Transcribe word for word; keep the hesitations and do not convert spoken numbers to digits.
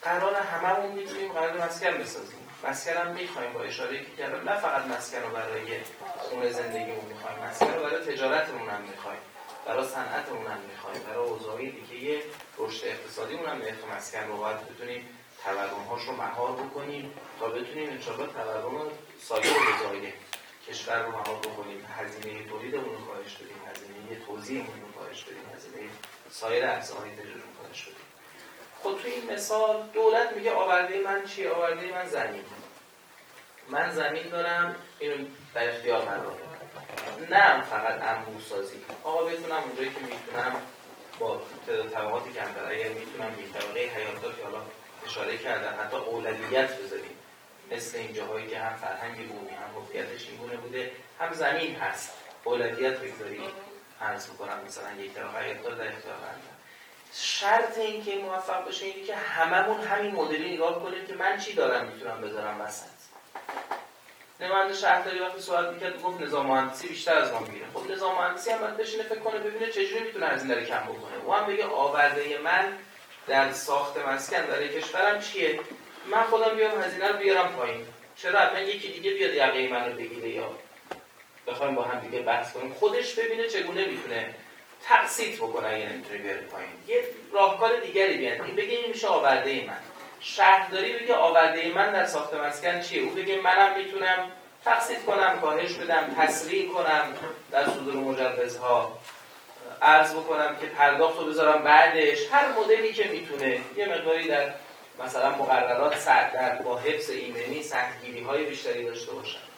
قرار هممون میتونیم قرار مسکن بسازیم. مسکن هم میخوایم با اشاره که کردم، نه فقط مسکن رو برای خونه زندگیمون میخوایم، مسکن رو برای تجارتمون هم میخوایم، برای صنعتمون هم میخوایم، برای اوضاعی دیگه رشد اقتصادیمون هم میخوایم. مسکن رو باید بتونیم تورم‌هاش رو مهار بکنیم تا بتونیم انشاءالله تورم سایر اوضاعی کشور رو مهار بکنیم، هزینه تولیدمون رو کاهش بدیم، هزینه توزیعمون رو کاهش بدیم، هزینه سایر ابزارهای تجاری رو کاهش بدیم. خب تو این مثال دولت میگه آورده من چیه؟ آورده من زمین. من زمین دارم، اینو در اختیار قرار بدم. نه فقط انبوه‌سازی. آقا بتونم اونجایی که میتونم با تعداد طبقاتی کمتر، اگر میتونم یک طبقه حیات‌دار که حالا اشاره کردن حتی اولویت بذاریم، مثل این جاهایی که هم فرهنگ بومی هم هویتش این گونه بوده، هم زمین هست، اولویت بذاریم. عرض می‌کنم مثلا یک طبقه حیات‌دار در اختیار قرار بدم. شرط این که موفق بشه اینه که هممون همین مدلی نگاه کنیم که من چی دارم میتونم بذارم وسط. نماینده شهرداری وقتی سوال میکرد گفت نظام مهندسی بیشتر از ما میگیره. خب نظام مهندسی هم باید بشینه فکر کنه ببینه چجوری میتونه هزینه رو کم بکنه. او هم بگه آورده من در ساخت مسکن در کشورم چیه؟ من خودم بیام هزینه رو بیارم پایین. چرا حتما یکی دیگه بیاد یقه منو بگیره یا بخوایم با هم دیگه بحث کنیم، خودش ببینه چگونه میتونه تقسیط بکنه اگه نمیتونه بیاره پایین. یه راهکار دیگری بیاد. این بگه این میشه آورده من. شهرداری بگه آورده من در ساخت مسکن چیه؟ او بگه منم میتونم تقسیط کنم، کاهش بدم، تسریع کنم در صدور مجوزها، عرض بکنم که پرداخت رو بذارم بعدش، هر مدلی که میتونه یه مقداری در مثلا مقررات سعی در با حفظ ایمنی سختگیری های بیشتری داشته باشن.